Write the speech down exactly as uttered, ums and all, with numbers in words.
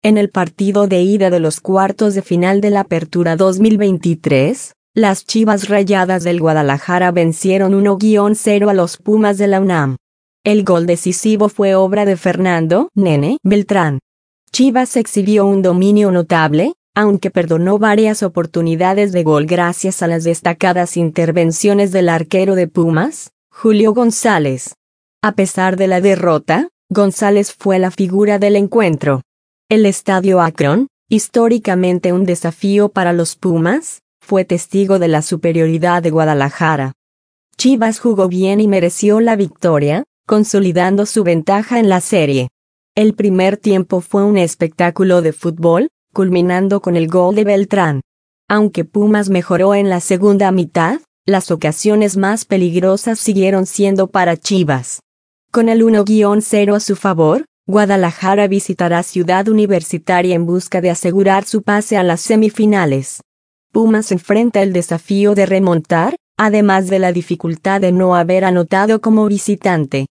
En el partido de ida de los cuartos de final de la Apertura dos mil veintitrés, las Chivas Rayadas del Guadalajara vencieron uno a cero a los Pumas de la UNAM. El gol decisivo fue obra de Fernando «Nene» Beltrán. Chivas exhibió un dominio notable, aunque perdonó varias oportunidades de gol gracias a las destacadas intervenciones del arquero de Pumas, Julio González. A pesar de la derrota, González fue la figura del encuentro. El Estadio Akron, históricamente un desafío para los Pumas, fue testigo de la superioridad de Guadalajara. Chivas jugó bien y mereció la victoria, consolidando su ventaja en la serie. El primer tiempo fue un espectáculo de fútbol, culminando con el gol de Beltrán. Aunque Pumas mejoró en la segunda mitad, las ocasiones más peligrosas siguieron siendo para Chivas. Con el uno a cero a su favor, Guadalajara visitará Ciudad Universitaria en busca de asegurar su pase a las semifinales. Pumas enfrenta el desafío de remontar, además de la dificultad de no haber anotado como visitante.